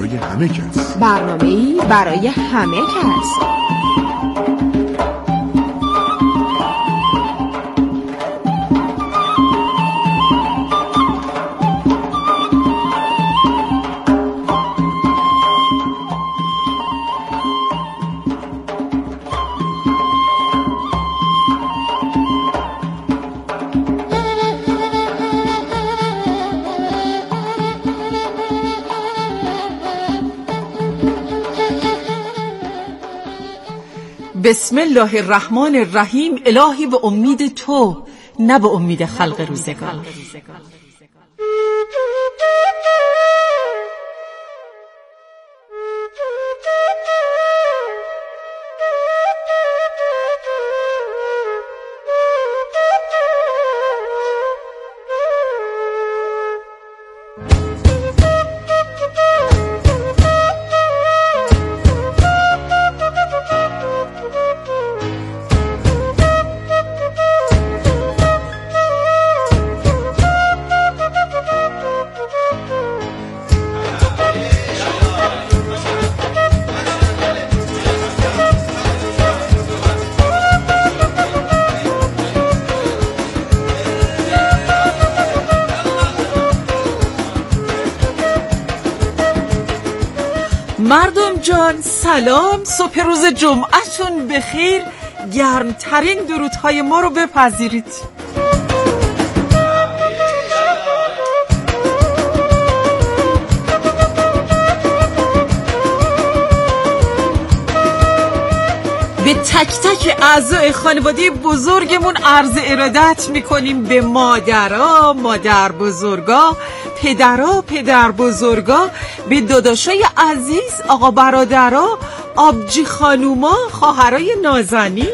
برای همه کس. برنامه‌ای برای همه کس. بسم الله الرحمن الرحیم. الهی به امید تو، نه به امید خلق روزگار. مردم جان سلام، صبح روز جمعه‌تون بخیر. گرمترین درودهای ما رو بپذیرید. به تک تک اعضای خانواده بزرگمون عرض ارادت میکنیم، به مادرها، مادر بزرگا، پدرها، پدر بزرگا، به داداشای عزیز، آقا برادرها، آبجی خانوما، خواهرای نازنین.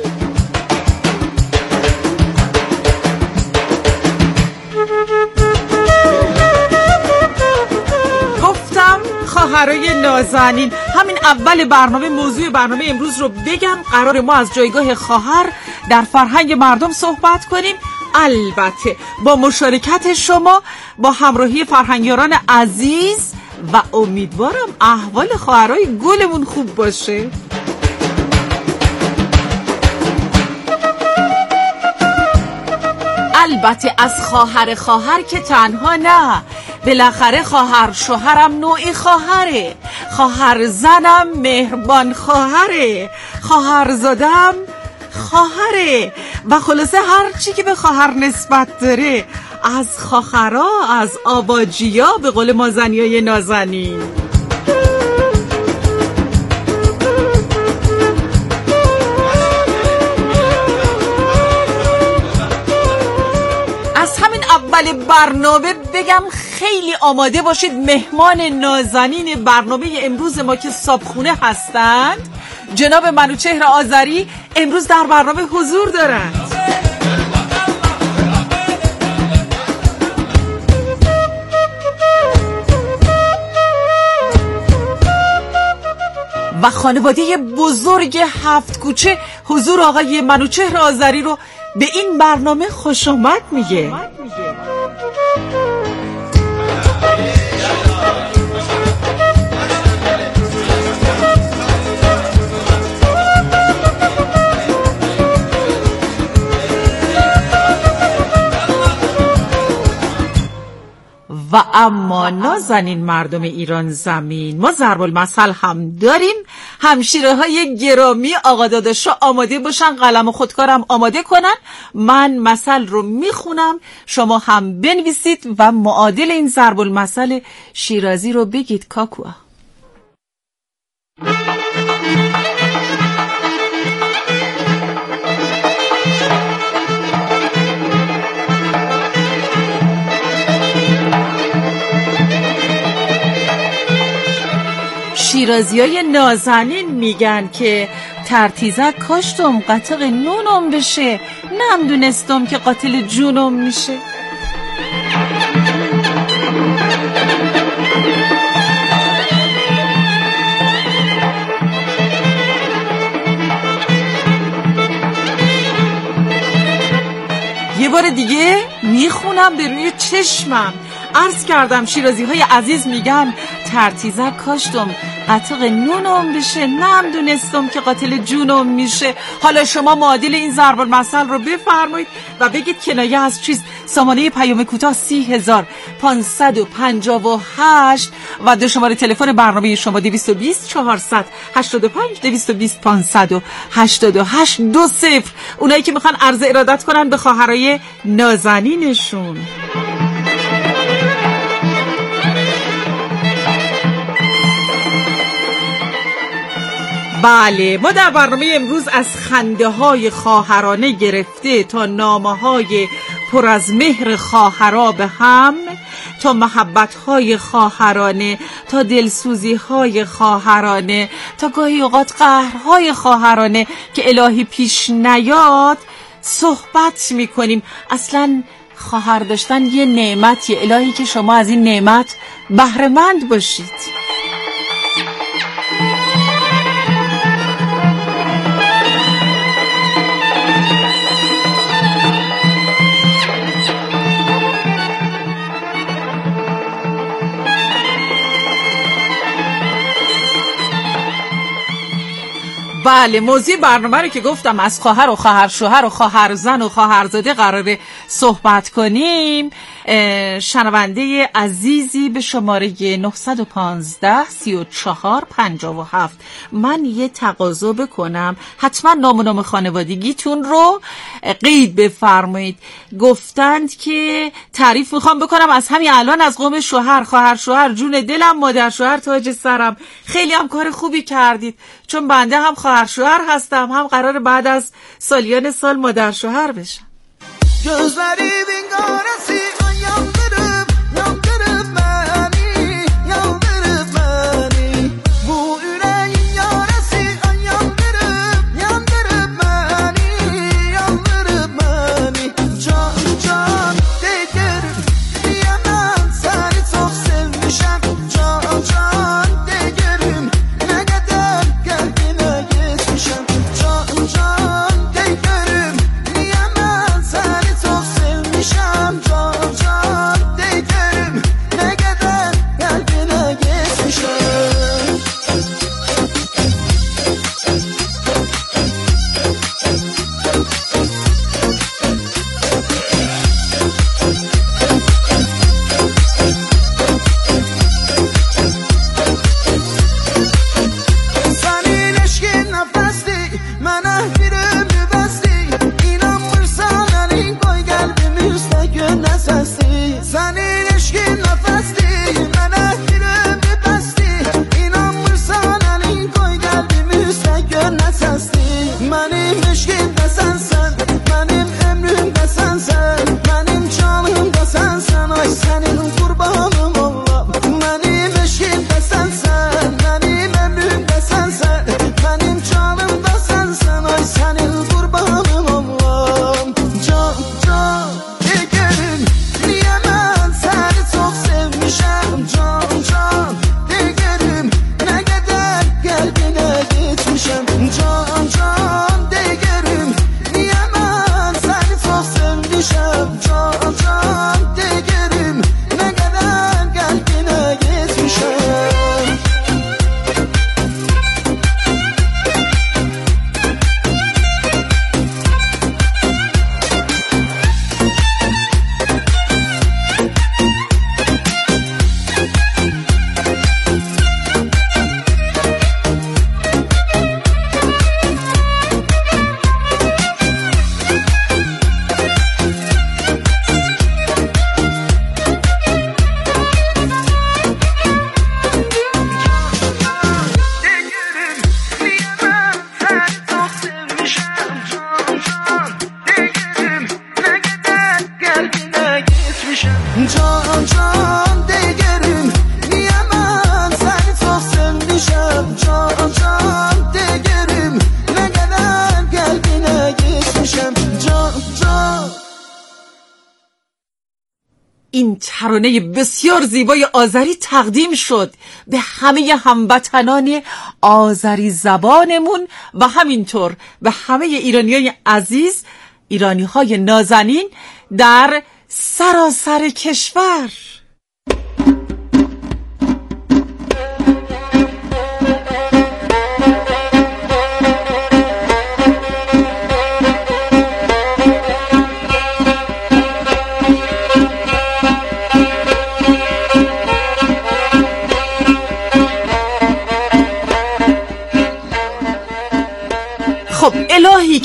گفتم خواهرای نازنین. همین اول برنامه موضوع برنامه امروز رو بگم. قرار ما از جایگاه خواهر در فرهنگ مردم صحبت کنیم، البته با مشارکت شما، با همراهی فرهنگیاران عزیز و امیدوارم احوال خواهرای گلمون خوب باشه. البته از خواهر که تنها نه، بالاخره خواهر شوهرم نوعی خواهره، خواهر زنم مهربان خواهره، خواهر زادم خواهره و خلاصه هر چی که به خواهر نسبت داره، از خواهرا، از آباجیا، به قول ما زنیای نازنین. از همین اول برنامه بگم خیلی آماده باشید. مهمان نازنین برنامه امروز ما که صابخونه هستند، جناب منوچهر آذری، امروز در برنامه حضور دارند. و خانواده بزرگ هفت کوچه حضور آقای منوچهر آذری رو به این برنامه خوش آمد میگه. و اما نازنین مردم ایران زمین، ما ضرب المثل هم داریم. همشیره های گرامی، آقا داداشا آماده باشن، قلم و خودکارم آماده کنن. من مثل رو میخونم، شما هم بنویسید و معادل این ضرب المثل شیرازی رو بگید. کاکوا شیرازیای نازنین میگن که ترتیزک کاشتم قطق نونم بشه، نم دونستم که قاتل جونم میشه. یه بار دیگه میخونم به روی چشمم. عرض کردم شیرازی های عزیز میگن ترتیزک کاشتم قطق نونم بشه، نم دونستم که قاتل جونم میشه. حالا شما معادل این ضرب المثل رو بفرمایید و بگید کنایه از چیست. سامانه پیام کوتاه 30558 و دو شماره تلفن برنامه شما 220 485 220 588 20. اونایی که میخوان عرض ارادت کنن به خواهرای نازنینشون. بله، ما در برنامه امروز از خنده های خواهرانه گرفته تا نامه های پر از مهر خواهرا به هم، تا محبت های خواهرانه، تا دلسوزی های خواهرانه، تا گاهی اوقات قهرهای خواهرانه که الهی پیش نیاد صحبت میکنیم. اصلا خواهر داشتن یه نعمتیه، الهی که شما از این نعمت بهره مند باشید. بله، موضوع برنامه رو که گفتم از خواهر و خواهر شوهر و خواهر زن و خواهرزاده قراره صحبت کنیم. شنونده عزیزی به شماره 915 34 57 من یه تقاضا بکنم، حتما نام و نام خانوادگیتون رو قید بفرمایید. گفتند که تعریف میخوام بکنم از همین الان از قوم شوهر، خواهر شوهر جون دلم، مادر شوهر تاج سرم. خیلی هم کار خوبی کردید، چون بنده هم خواهر شوهر هستم، هم قرار بعد از سالیان سال مادر شوهر بشم. این ترانه بسیار زیبای آذری تقدیم شد به همه هموطنان آذری زبانمون و همینطور به همه ایرانیای عزیز، ایرانیهای نازنین در سراسر کشور.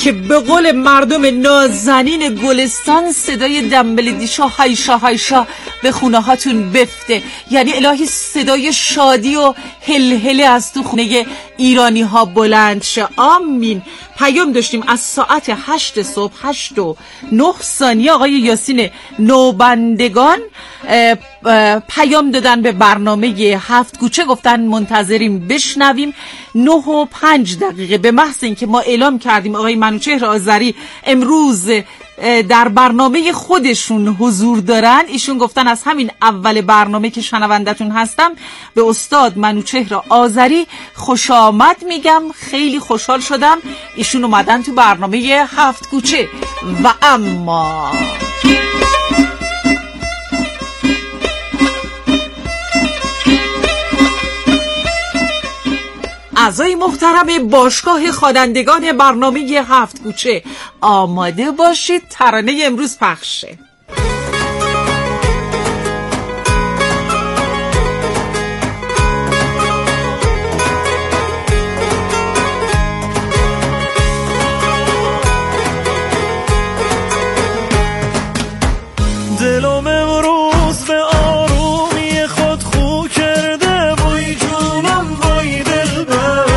که به قول مردم نازنین گلستان صدای دنبلدیشا هایشا هایشا به خونه هاتون بفته. یعنی الهی صدای شادی و هلهله از تو خونه ایرانی ها بلند شه. آمین. پیام داشتیم از ساعت 8 صبح 8:09 آقای یاسین نوبندگان پیام دادن به برنامه 7 کوچه، گفتن منتظریم بشنویم. 9:05 به محض این که ما اعلام کردیم آقای منوچهر آذری امروز در برنامه خودشون حضور دارن، ایشون گفتن از همین اول برنامه که شنوندتون هستم به استاد منوچهر آذری خوش آمد میگم. خیلی خوشحال شدم ایشون اومدن تو برنامه 7 کوچه. و اما اعضای محترم باشگاه خوانندگان برنامه 7 کوچه، آماده باشید ترانه امروز پخشه. دلم امروز به آرومی خود خو کرده، وای جونم وای دلبر،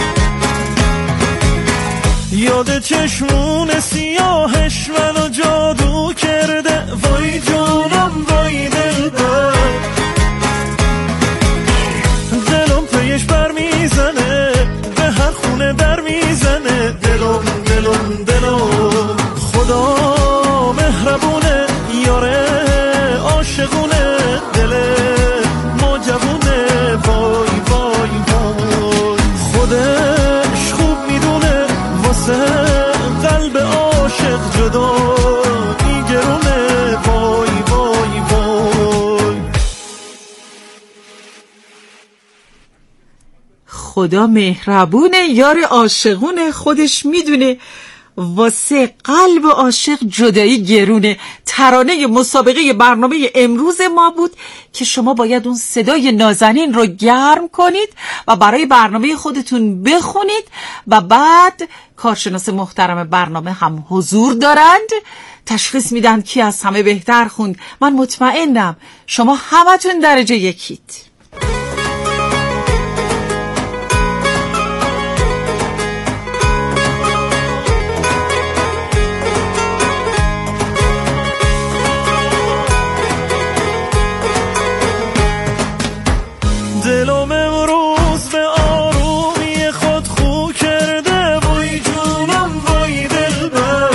یاد چشمون سیاهش منو جادو کرده، وای جونم وای دلبر، دلم پیش بر میزنه به هر خونه در میزنه، دلم دلم دلم خدا مهربونه، یاره عاشقونه، دل ما جوونه، وای وای وای، خودش خوب میدونه واسه قلب عاشق جدا گرونه، وای وای وای. خدا مهربونه، یار عاشقونه، خودش میدونه واسه قلب عاشق جدایی گرونه. ترانه مسابقه برنامه امروز ما بود که شما باید اون صدای نازنین رو گرم کنید و برای برنامه خودتون بخونید و بعد کارشناس محترم برنامه هم حضور دارند، تشخیص میدن کی از همه بهتر خوند. من مطمئنم شما همتون درجه یکید. دلم امروز به آرومی خود خو کرده، وای جونم وای دلبر،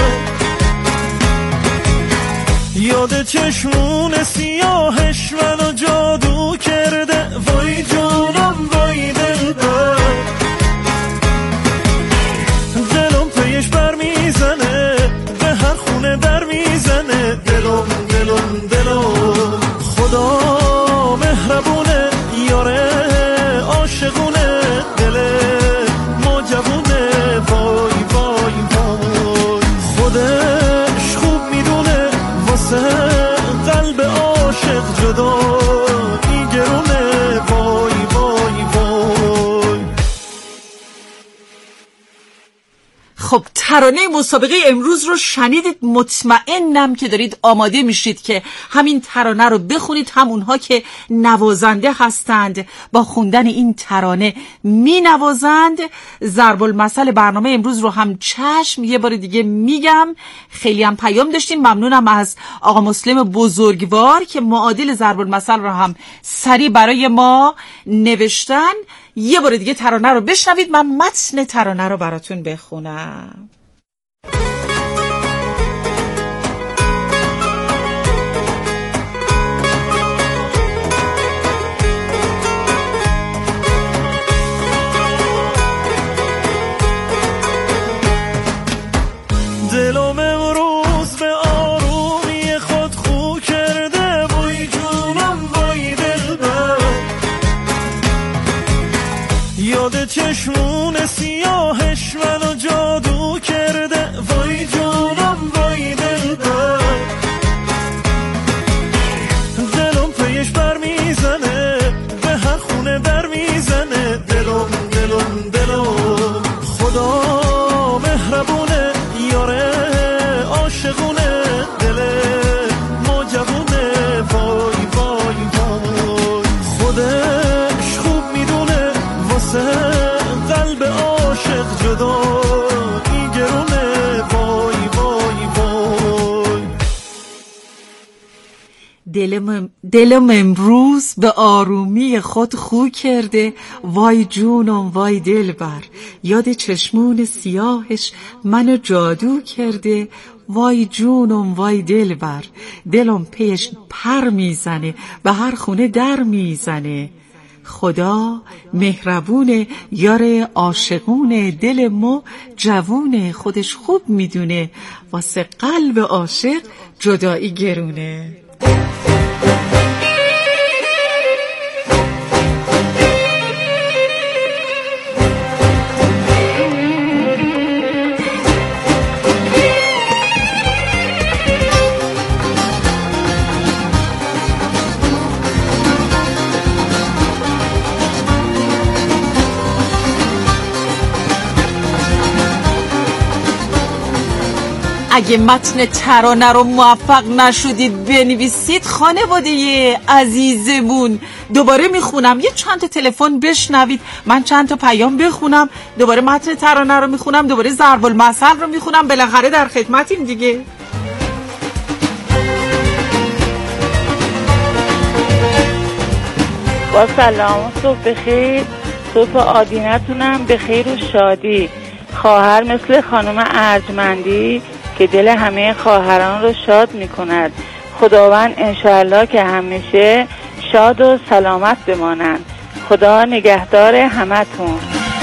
یاد چشمون سیاهش منو جادو کرده، وای جونم وای دلبر، دلم پیش بر میزنه به هر خونه در میزنه، دلم دلم دلم خدا مهربونه، یاره عاشقونه، دل ما جوونه، وای وای وای، خودش خوب میدونه واسه قلب عاشق جدا گرونه، وای وای وای. خب ترانه مسابقه امروز رو شنیدید، مطمئنم که دارید آماده میشید که همین ترانه رو بخونید. هم اونها که نوازنده هستند با خوندن این ترانه می نوازند. ضرب المثل برنامه امروز رو هم چشم یه بار دیگه میگم، خیلی هم پیام داشتیم. ممنونم از آقا مسلم بزرگوار که معادل ضرب المثل رو هم سریع برای ما نوشتن. یه بار دیگه ترانه رو بشنوید، من متن ترانه رو براتون بخونم. دلم امروز به آرومی خود خو کرده، وای جونم وای دلبر، یاد چشمون سیاهش منو جادو کرده، دلم امروز به آرومی خود خو کرده، وای جونم وای دلبر. یاد چشمون سیاهش منو جادو کرده، وای جونم وای دلبر. دلم پیش پر میزنه، به هر خونه در میزنه. خدا مهربونه، یار عاشقونه، دل ما جوونه، خودش خوب میدونه، واسه قلب عاشق جدایی گرونه. اگه متن ترانه رو موفق نشدید بنویسید، خانواده عزیزمون دوباره میخونم، یه چند تا تلفن بشنوید، من چند تا پیام بخونم، دوباره متن ترانه رو میخونم، دوباره ضرب المثل رو میخونم، بالاخره در خدمتیم دیگه. با سلام، صبح بخیر، صبح آدینتونم بخیر و شادی. خواهر مثل خانم ارجمندی که دل همه خواهران رو شاد میکند. خداوند انشاءالله که همیشه شاد و سلامت بمانند. خدا نگهدار همتون.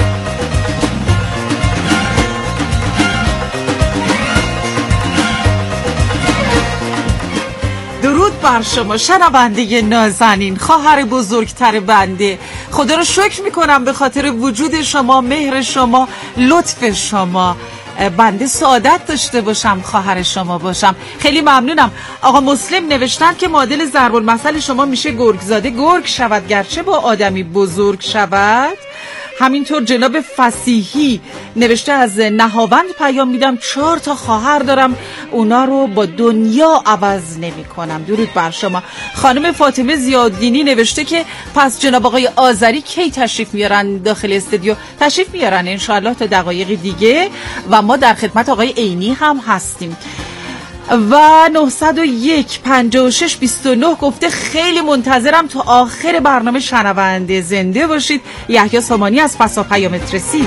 درود بر شما شنونده نازنین، خواهر بزرگتر بنده. خدا رو شکر میکنم به خاطر وجود شما، مهر شما، لطف شما. بنده سعادت داشته باشم خواهر شما باشم. خیلی ممنونم. آقا مسلم نوشتن که معادل ضرب المثل شما میشه گرگزاده گرگ شود گرچه با آدمی بزرگ شود. همینطور جناب فصیحی نوشته از نهاوند پیام میدم، 4 تا خواهر دارم، اونا رو با دنیا عوض نمی کنم. درود بر شما. خانم فاطمه زیاددینی نوشته که پس جناب آقای آذری کی تشریف میارن داخل استودیو؟ تشریف میارن انشاءالله تا دقایق دیگه و ما در خدمت آقای عینی هم هستیم. و 901 56 29 گفته خیلی منتظرم تا آخر برنامه شنونده. زنده باشید. یحیی سامانی از پسا پیامت رسید.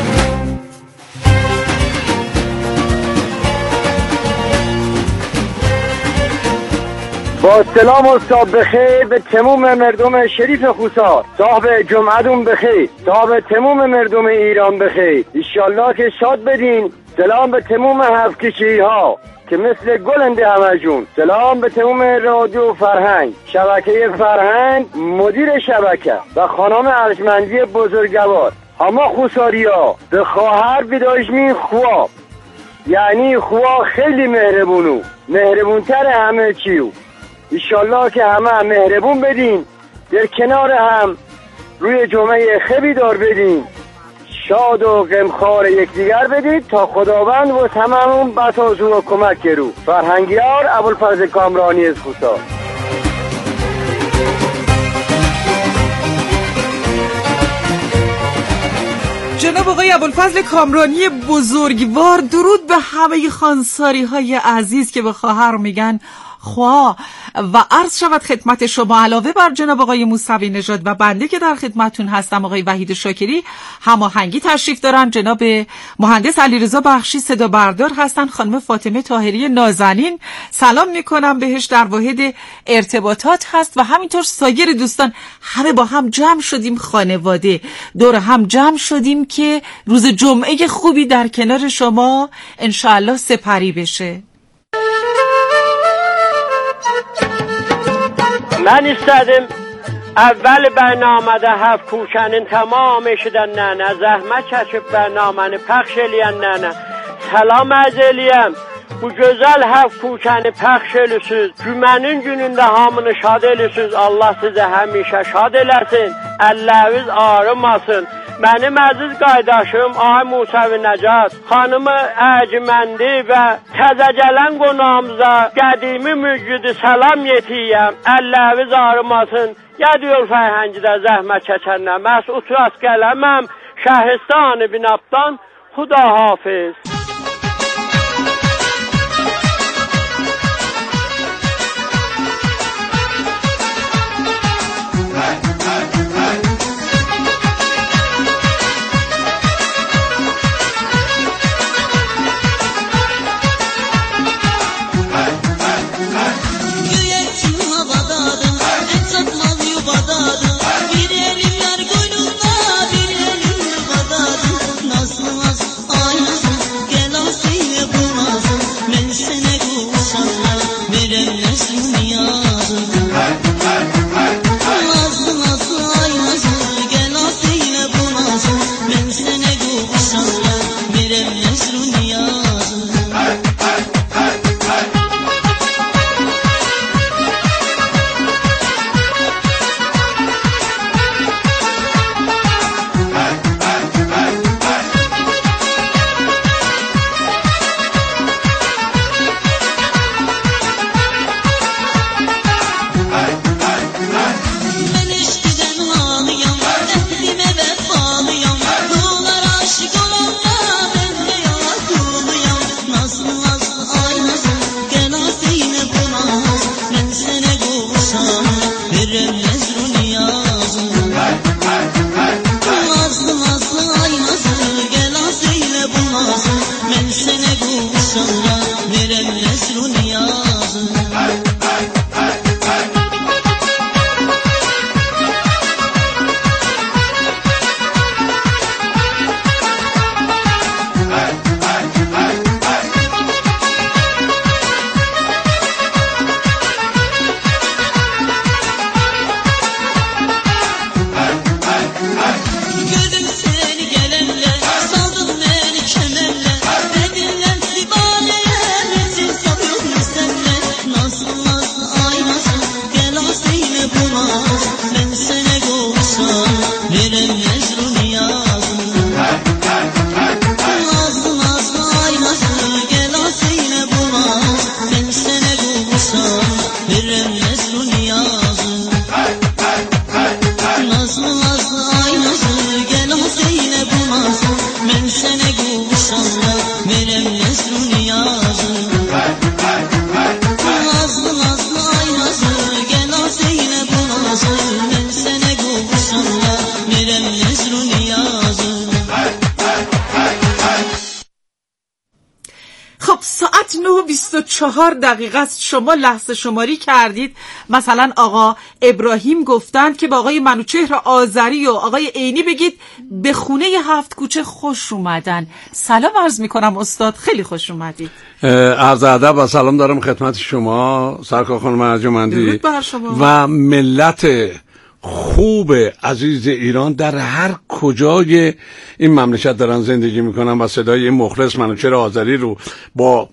با سلام و صبح بخیر به تمام مردم شریف خوسا. صاحب جمعتون بخیر، صاحب تمام مردم ایران بخیر. انشالله که شاد بدین. سلام به تمام هفت کشی ها که مثل گلنده همه جون. سلام به تمام رادیو فرهنگ، شبکه فرهنگ، مدیر شبکه و خانم ارجمندی بزرگوار. اما خوساری ها به خواهر بداشمین خواه، یعنی خواه خیلی مهربونو، مهربونتر همه چیو. انشالله که همه مهربون بدین، در کنار هم روی جمعه خیلی دار بدین، شاد و غمخوار یکدیگر بدید تا خداوند و تمامون بسازو و کمک کرو. فرهنگیار ابوالفضل کامرانی از خوسا. جناب آقای ابوالفضل کامرانی بزرگوار، درود به همه خانساری های عزیز که به خواهر میگن خواه. و عرض شود خدمت شما علاوه بر جناب آقای موسوی نژاد و بنده که در خدمتون هستم، آقای وحید شاکری هماهنگی تشریف دارن، جناب مهندس علیرضا بخشی صدا بردار هستن، خانم فاطمه طاهری نازنین سلام میکنم بهش، در واحد ارتباطات هست، و همینطور سایر دوستان. همه با هم جمع شدیم، خانواده دور هم جمع شدیم که روز جمعه خوبی در کنار شما انشاءالله سپری بشه. من استادم اول برنامه ده هفت کوچنین تمام شدن نه زحمت چشم برنامه پخش لیان نه سلام ازلیم bu gözəl hafif kuçəni pəxş elüsüz. Cümənin günündə hamını şad elüsüz. Allah sizə həmişə şad eləsin. Əlləviz ağrımasın. Mənim əziz qaydaşım Ay Musavi Nəcad, xanımı Ərciməndi və təzə gələn qonağımıza qədimi müjdə salam yetiyəm. Əlləviz ağrımasın. Gədiyor fərhəngidə zəhmət çəkənlər. Məsud Əsgələməm, Şəhristan-ı Binabdan. Xuda hafiz. خب ساعت 9:24 دقیقه است. شما لحظه شماری کردید. مثلا آقا ابراهیم گفتند که با آقای منوچهر آذری و آقای عینی بگید به خونه 7 کوچه خوش اومدن. سلام عرض میکنم استاد، خیلی خوش اومدید. عرض ادب و سلام دارم خدمت شما سرکار خانم ارجمندی و ملت خوب عزیز ایران در هر کجای این مملکت دارن زندگی میکنن و صدای این مخلص منوچهر آذری رو با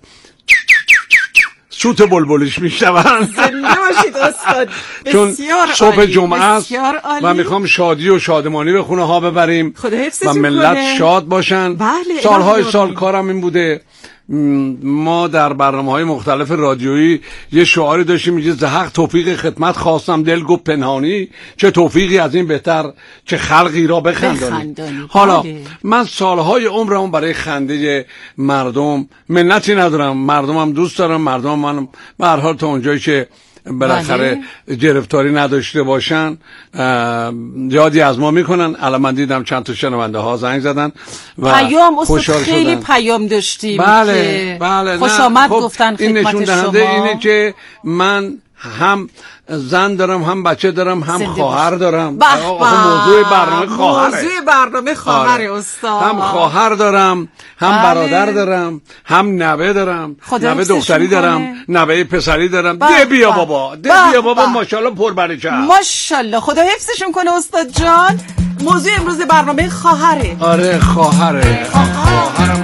سوت بلبلیش میشنون. زنده باشید استاد. چون صبح جمعه است و میخوام شادی و شادمانی به خونه ها ببریم و ملت شاد باشن. بله، سالهای سال کارم این بوده. ما در برنامه‌های مختلف رادیویی یه شعاری داشتیم میگه زحق توفیق خدمت خواستم دل گفت پنهانی، چه توفیقی از این بهتر چه خلقی را بخندانی. حالا من سالهای عمرم برای خنده مردم منتی ندارم، مردمم دوست دارم، مردم من به هر حال تا اونجایی که بالاخره گرفتاری نداشته باشن یادی از ما میکنن. الان من دیدم چند تا شنونده ها زنگ زدن و پیام خوشحال خیلی شدن. پیام داشتیم. بله خوش آمد گفتن این خدمت نشون دهنده اینه که من هم زن دارم، هم بچه دارم، هم خواهر دارم. موضوع برنامه خواهره. موضوع برنامه خواهره استاد. هم خواهر دارم، هم برادر دارم، هم نوه دارم، نوه دختری دارم، نوه پسری دارم. ده بیا بابا، ده بیا بابا، ماشاءالله پربرکت. ماشاءالله، خدا حفظشون کنه استاد جان. موضوع امروز برنامه خواهره. آره خواهره. خواهرم.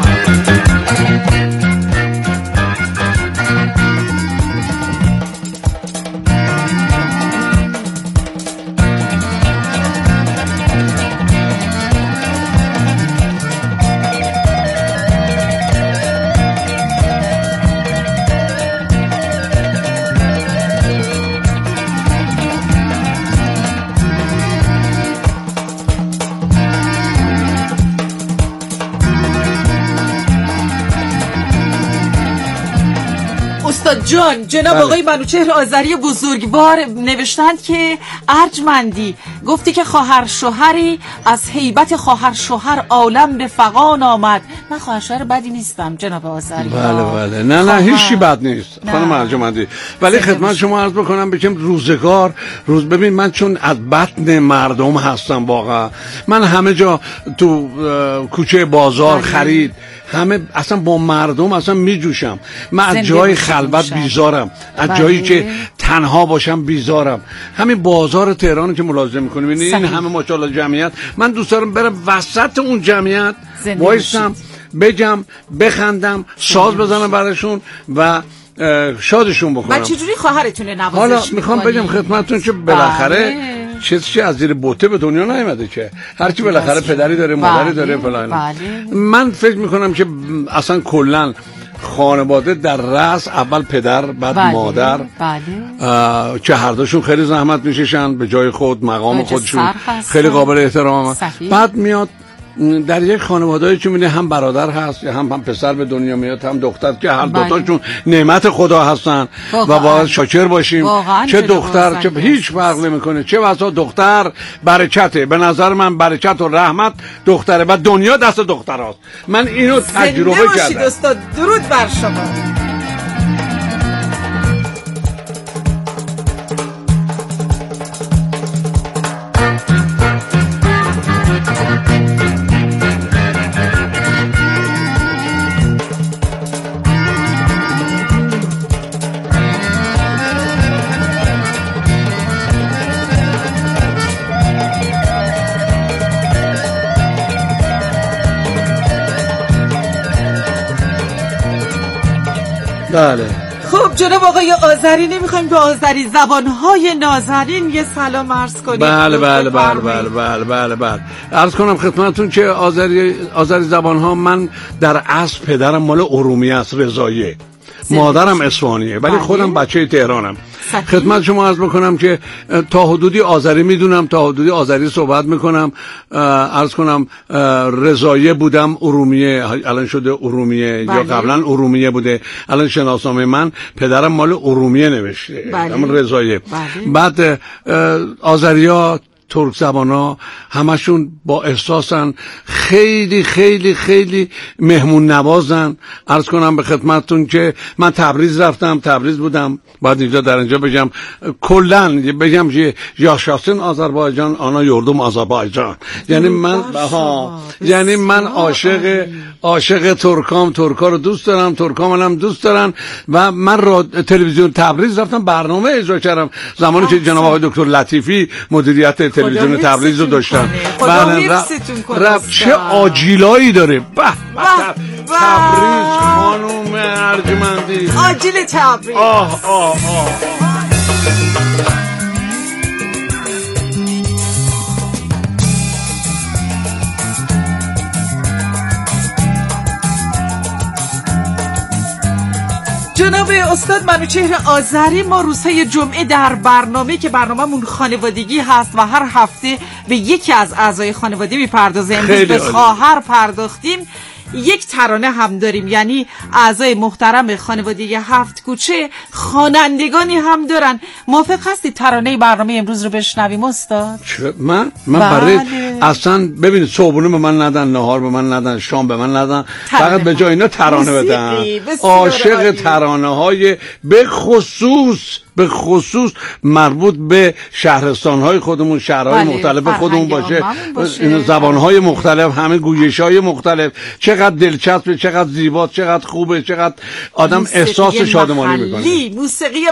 استاد جان، جناب آقای منوچهر آذری بزرگوار نوشتند که ارجمندی گفتی که خواهر شوهری از هیبت خواهر شوهر عالم به فغان آمد. من خواهر شوهر بدی نیستم جناب آذری. بله نه هیچی بد نیست خانم ارجمندی، ولی خدمت شما عرض بکنم بگم روزگار ببین من چون از بطن مردم هستم واقعا، من همه جا تو کوچه بازار خرید همه اصلا با مردم اصلا میجوشم. من از جای خلوت بیزارم، از جایی که تنها باشم بیزارم. همین بازار تهران که ملاحظه میکنیم این همه ماشاءالله جمعیت، من دوست دارم برم وسط اون جمعیت وایسم بگم بخندم ساز بزنم براشون و شادشون بکنم. و چجوری خواهرتونه نوازش حالا میخوام بگم خدمتتون که بالاخره چیزی از زیر بوته به دنیا نیومده که هر کی بالاخره پدری داره مادری داره فلان. من فکر میکنم که اصلا کلا خانواده در رأس اول پدر بعد مادر که هر دوشون خیلی زحمت میکشن به جای خود مقام خودشون خیلی قابل احترام. بعد میاد در یک خانواده‌ای که می‌بینی هم برادر هست هم پسر به دنیا میاد هم دختر که هر دوتاشون نعمت خدا هستن و باید شاکر باشیم. چه دختر چه هیچ فرق نمیکنه، چه واسه دختر برکته. به نظر من برکت و رحمت دختره و دنیا دست دختراست. من اینو تجربه کردم. استاد درود بر شما. بله. خب جناب آقای آذری، نمیخوایم به آذری زبانهای نازنین یه سلام عرض کنیم؟ بله بله بله بله بله بله بله. عرض کنم خدمتتون که آذری زبانها، من در اصل پدرم مال ارومیه است، رضاییه. مادرم اصفهانیه ولی خودم بچه تهرانم. خدمت شما عرض بکنم که تا حدودی آذری میدونم، تا حدودی آذری صحبت میکنم. عرض کنم رضاییه بودم، ارومیه الان شده ارومیه. یا قبلا ارومیه بوده، الان شناسنامه من پدرم مال ارومیه نوشته، همون رضاییه. بعد آذری‌ها، ترک زبانا همشون با احساسن، خیلی خیلی خیلی مهمون نوازن. عرض کنم به خدمتتون که من تبریز رفتم، تبریز بودم، باید اینجا در اینجا بگم کلن بگم که یاشاسین آذربایجان آنا یردم آذربایجان. یعنی من عاشق ترکا رو دوست دارم، ترکا منم دوست دارن. و من تلویزیون تبریز رفتم، برنامه اجرا کردم زمانی که جناب آقای دکتر لطیفی مدیریت تلویزیون تبریز رو داشتن. چه آجیلایی داره. تبریز خانوم ارجمندی، آجیل تبریز. جناب استاد منوچهر آذری، ما روزهای جمعه در برنامه که برنامه‌مون خانوادگی هست و هر هفته به یکی از اعضای خانواده میپردازیم، امروز به خواهر پرداختیم. یک ترانه هم داریم، یعنی اعضای محترم خانواده 7 کوچه خوانندگانی هم دارن. موافق هستی ترانه برنامه امروز رو بشنویم استاد؟ من برای اصلا ببینید، صبحونه به من ندن، نهار به من ندن، شام به من ندن، فقط به جای اینا ترانه بدن. عاشق ترانه های به خصوص مربوط به شهرستان‌های خودمون، شهرهای مختلف خودمون باشه، این زبان‌های مختلف، همه گویش‌های مختلف. چقدر دلچسبه، چقدر زیبا، چقدر خوبه، چقدر آدم احساس شادمانی میکنه. موسیقی